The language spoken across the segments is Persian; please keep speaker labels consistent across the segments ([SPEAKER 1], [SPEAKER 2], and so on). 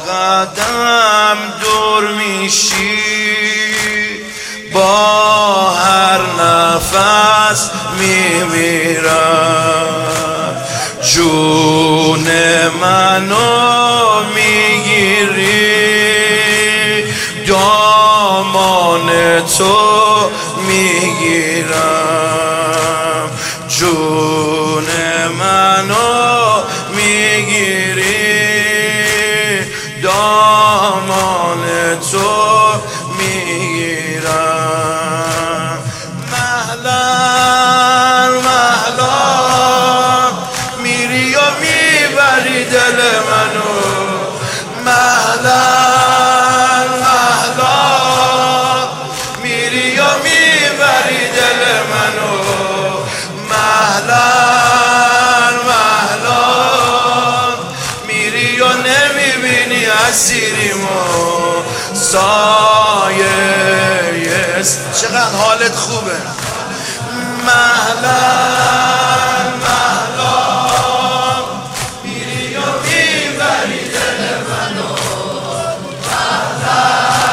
[SPEAKER 1] قدم دور میشی، با هر نفس میمیرم. جون منو میگیری، دامان تو میگیرم. جون منو میگیری، دامان تو میگیرم. مهلا مهلا میری و میبری دل منو. مهلا مهلا میری و میبری دل منو. مهلا مهلا میری و نمیبینی اسیریمو. سایه چقدر حالت خوبه. مهلا مهلا میری و میبری دل منو. مهلا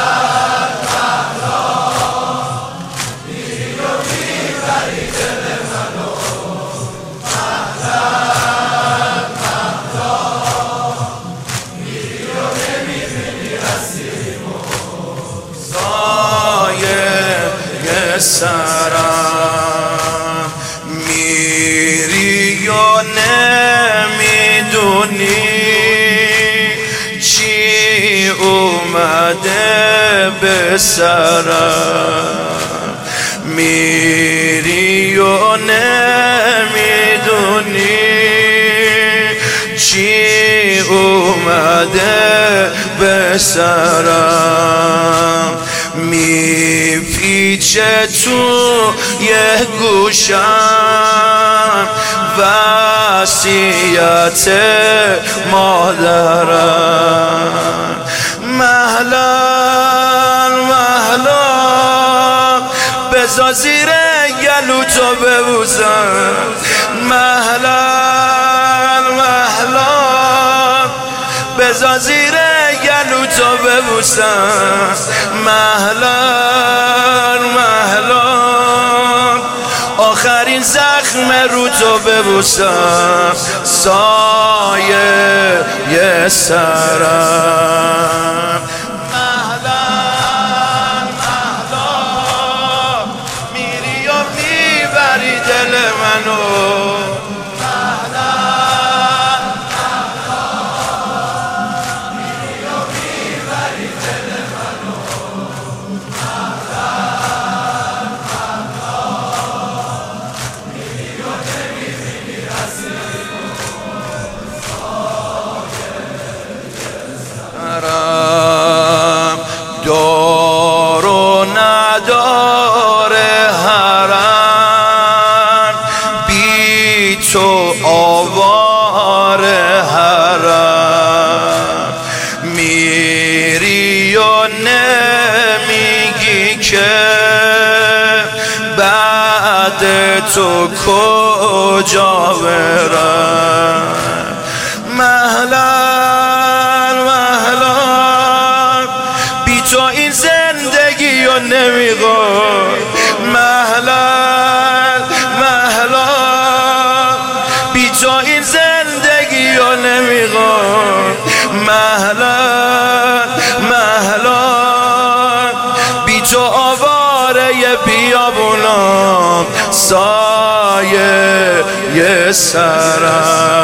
[SPEAKER 1] مهلا میری و میبری دل منو. مهلا مهلا میری و نمیبینی اسیریمو. سایه سرم میری و نمیدونی چی اومده به سرم. میری و نمیدونی چی اومده به سرم. میپیچه تو یه گوشم وصیت مادرم. مهلا مهلا بذار زیر گلو تو ببوسم. مهلا مهلا بذار زیر گلو تو ببوسم. مهلا مهلا آخرین زخم رو تو ببوسم. سایه سرم. مهلا مهلا میری و میبری دل منو. دار و نداره حرم، بی تو آواره حرم. میری و نمیگی که بعد تو کجا برم. مهلا تو این زندگی رو نمیخوام. مهلا مهلا بی تو این زندگی رو نمیخوام. مهلا مهلا بی تو آواره بیابونم. سایه سرم.